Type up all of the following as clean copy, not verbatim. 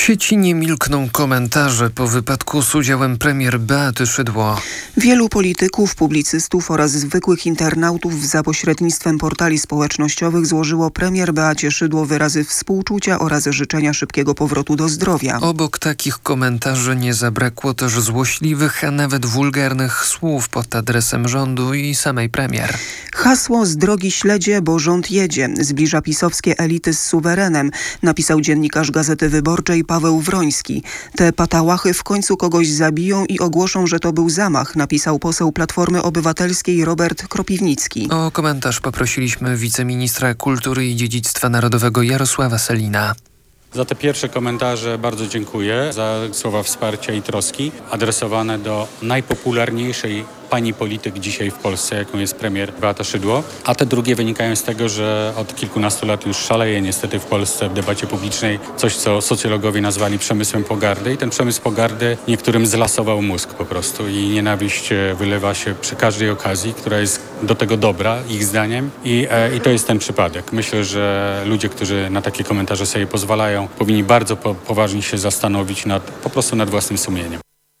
W sieci nie milkną komentarze po wypadku z udziałem premier Beaty Szydło. Wielu polityków, publicystów oraz zwykłych internautów za pośrednictwem portali społecznościowych złożyło premier Beacie Szydło wyrazy współczucia oraz życzenia szybkiego powrotu do zdrowia. Obok takich komentarzy nie zabrakło też złośliwych, a nawet wulgarnych słów pod adresem rządu i samej premier. Hasło z drogi śledzie, bo rząd jedzie. Zbliża pisowskie elity z suwerenem, napisał dziennikarz Gazety Wyborczej Paweł Wroński. Te patałachy w końcu kogoś zabiją i ogłoszą, że to był zamach, napisał poseł Platformy Obywatelskiej Robert Kropiwnicki. O komentarz poprosiliśmy wiceministra kultury i dziedzictwa narodowego Jarosława Sellina. Za te pierwsze komentarze bardzo dziękuję, za słowa wsparcia i troski adresowane do najpopularniejszej pani polityk dzisiaj w Polsce, jaką jest premier Beata Szydło. A te drugie wynikają z tego, że od kilkunastu lat już szaleje niestety w Polsce w debacie publicznej coś, co socjologowie nazwali przemysłem pogardy. I ten przemysł pogardy niektórym zlasował mózg po prostu i nienawiść wylewa się przy każdej okazji, która jest do tego dobra, ich zdaniem. I to jest ten przypadek. Myślę, że ludzie, którzy na takie komentarze sobie pozwalają, powinni bardzo poważnie się zastanowić po prostu nad własnym sumieniem.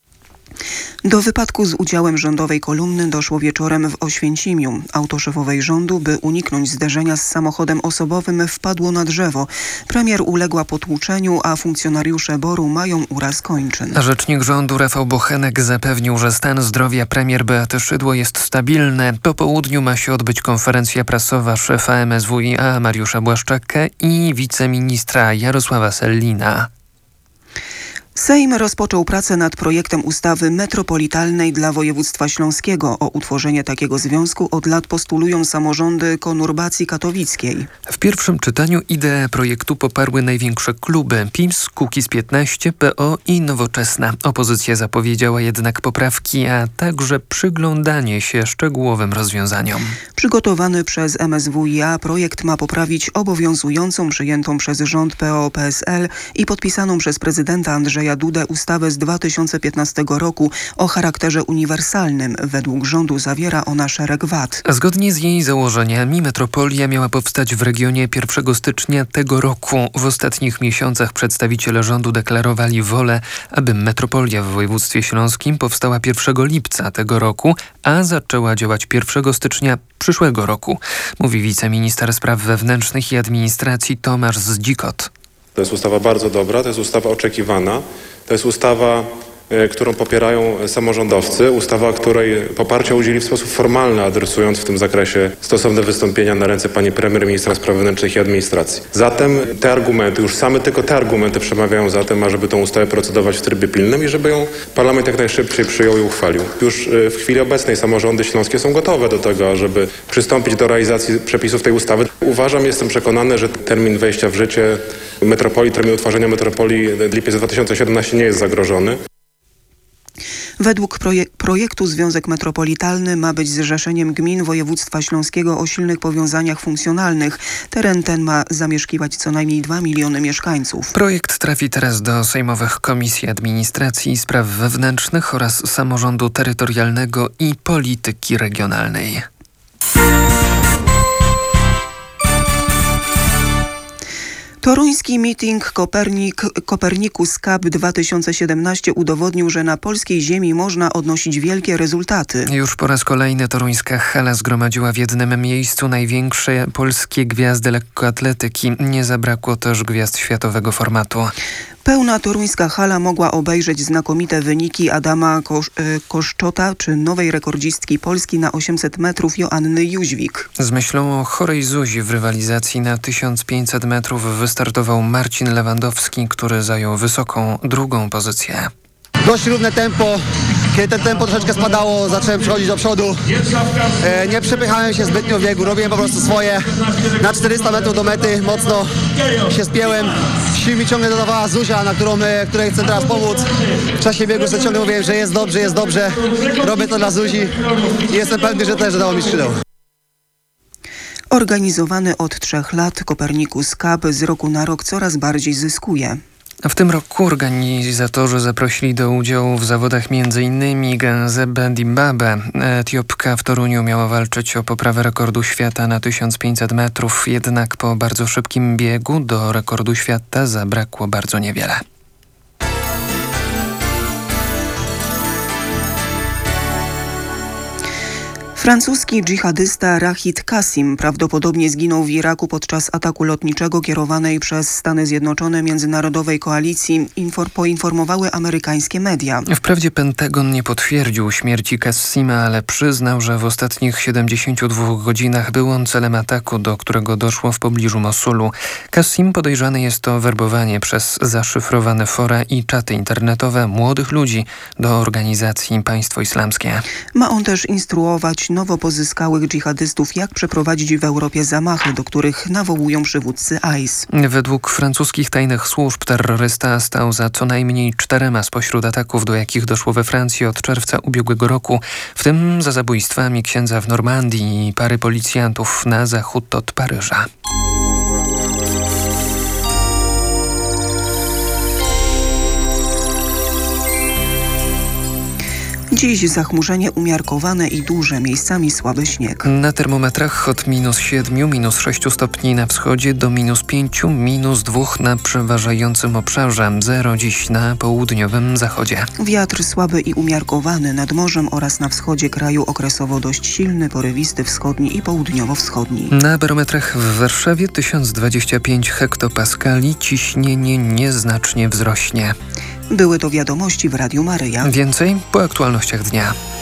Do wypadku z udziałem rządowej kolumny doszło wieczorem w Oświęcimiu. Auto szefowej rządu, by uniknąć zderzenia z samochodem osobowym, wpadło na drzewo. Premier uległa potłuczeniu, a funkcjonariusze BOR-u mają uraz kończyn. Rzecznik rządu Rafał Bochenek zapewnił, że stan zdrowia premier Beaty Szydło jest stabilny. Po południu ma się odbyć konferencja prasowa szefa MSWiA Mariusza Błaszczaka i wiceministra Jarosława Sellina. Sejm rozpoczął pracę nad projektem ustawy metropolitalnej dla województwa śląskiego. O utworzenie takiego związku od lat postulują samorządy konurbacji katowickiej. W pierwszym czytaniu ideę projektu poparły największe kluby: PiS, Kukiz15, PO i Nowoczesna. Opozycja zapowiedziała jednak poprawki, a także przyglądanie się szczegółowym rozwiązaniom. Przygotowany przez MSWiA projekt ma poprawić obowiązującą, przyjętą przez rząd PO-PSL i podpisaną przez prezydenta Andrzeja Dudę ustawę z 2015 roku o charakterze uniwersalnym. Według rządu zawiera ona szereg wad. Zgodnie z jej założeniami metropolia miała powstać w regionie 1 stycznia tego roku. W ostatnich miesiącach przedstawiciele rządu deklarowali wolę, aby metropolia w województwie śląskim powstała 1 lipca tego roku, a zaczęła działać 1 stycznia przyszłego roku, mówi wiceminister spraw wewnętrznych i administracji Tomasz Zdzikot. To jest ustawa bardzo dobra, to jest ustawa oczekiwana, to jest ustawa, którą popierają samorządowcy, ustawa, której poparcia udzieli w sposób formalny, adresując w tym zakresie stosowne wystąpienia na ręce pani premier, ministra spraw wewnętrznych i administracji. Zatem te argumenty, już same tylko te argumenty przemawiają za tym, ażeby tę ustawę procedować w trybie pilnym i żeby ją parlament jak najszybciej przyjął i uchwalił. Już w chwili obecnej samorządy śląskie są gotowe do tego, ażeby przystąpić do realizacji przepisów tej ustawy. Uważam, jestem przekonany, że termin wejścia w życie metropolii, termin utworzenia metropolii lipiec 2017 nie jest zagrożony. Według projektu Związek Metropolitalny ma być zrzeszeniem gmin województwa śląskiego o silnych powiązaniach funkcjonalnych. Teren ten ma zamieszkiwać co najmniej 2 miliony mieszkańców. Projekt trafi teraz do sejmowych Komisji Administracji i Spraw Wewnętrznych oraz Samorządu Terytorialnego i Polityki Regionalnej. Toruński meeting Copernicus Cup 2017 udowodnił, że na polskiej ziemi można odnosić wielkie rezultaty. Już po raz kolejny toruńska hala zgromadziła w jednym miejscu największe polskie gwiazdy lekkoatletyki. Nie zabrakło też gwiazd światowego formatu. Pełna toruńska hala mogła obejrzeć znakomite wyniki Adama Koszczota czy nowej rekordzistki Polski na 800 metrów Joanny Jóźwik. Z myślą o chorej Zuzi w rywalizacji na 1500 metrów wystartował Marcin Lewandowski, który zajął wysoką drugą pozycję. Dość równe tempo. Kiedy ten tempo troszeczkę spadało, zacząłem przechodzić do przodu. Nie przepychałem się zbytnio w biegu, robiłem po prostu swoje. Na 400 metrów do mety mocno się spięłem. Sił mi ciągle dodawała Zuzia, której chcę teraz pomóc. W czasie biegu sobie ciągle mówiłem, że jest dobrze. Robię to dla Zuzi i jestem pewny, że też dało mi skrzydeł. Organizowany od 3 lat Copernicus Cup z roku na rok coraz bardziej zyskuje. W tym roku organizatorzy zaprosili do udziału w zawodach m.in. Genzebe Dimbabe. Etiopka w Toruniu miała walczyć o poprawę rekordu świata na 1500 metrów, jednak po bardzo szybkim biegu do rekordu świata zabrakło bardzo niewiele. Francuski dżihadysta Rachid Kassim prawdopodobnie zginął w Iraku podczas ataku lotniczego kierowanej przez Stany Zjednoczone międzynarodowej koalicji, poinformowały amerykańskie media. Wprawdzie Pentagon nie potwierdził śmierci Kassima, ale przyznał, że w ostatnich 72 godzinach był on celem ataku, do którego doszło w pobliżu Mosulu. Kassim podejrzany jest o werbowanie przez zaszyfrowane fora i czaty internetowe młodych ludzi do organizacji Państwo Islamskie. Ma on też instruować nowo pozyskałych dżihadystów, jak przeprowadzić w Europie zamachy, do których nawołują przywódcy IS. Według francuskich tajnych służb terrorysta stał za co najmniej 4 spośród ataków, do jakich doszło we Francji od czerwca ubiegłego roku, w tym za zabójstwami księdza w Normandii i pary policjantów na zachód od Paryża. Dziś zachmurzenie umiarkowane i duże, miejscami słaby śnieg. Na termometrach od -7, -6 stopni na wschodzie do -5, -2 na przeważającym obszarze. 0 dziś na południowym zachodzie. Wiatr słaby i umiarkowany nad morzem oraz na wschodzie kraju, okresowo dość silny, porywisty wschodni i południowo-wschodni. Na barometrach w Warszawie 1025 hektopaskali, ciśnienie nieznacznie wzrośnie. Były to wiadomości w Radiu Maryja. Więcej po aktualnościach dnia.